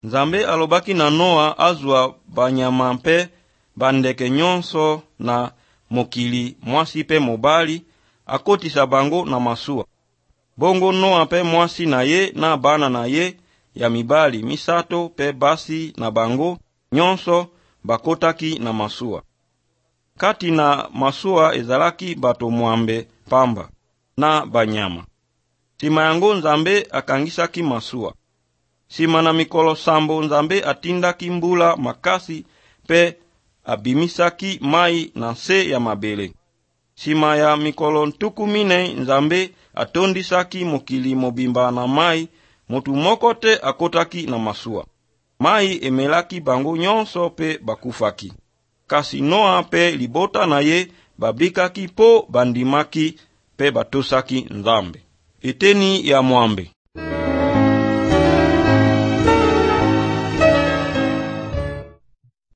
Nzambe alobaki na Noa azwa banyama mpe bandeke nyonso na mokili mwasi pe mobali, akotisa bango na masuwa. Bongo Noa pe mwasi na ye na bana na ye ya mibali misato pe basi na bango nyonso bakotaki na masuwa. Kati na masuwa ezalaki bato mwambe pamba na banyama. Sima yango Nzambe akangisaki masuwa. Sima na mikolo sambo Nzambe atindaki mbula makasi pe abimisaki mai na se ya mabele. Sima ya mikolo ntuku minei Nzambe atondisaki mokili mobimba na mai, motu moko te akotaki na masuwa. Mai emelaki bango nyonso pe bakufaki. Kasi Noa pe libota na ye babikaki po bandimaki pe batosaki Nzambe. Eteni ya mwambe.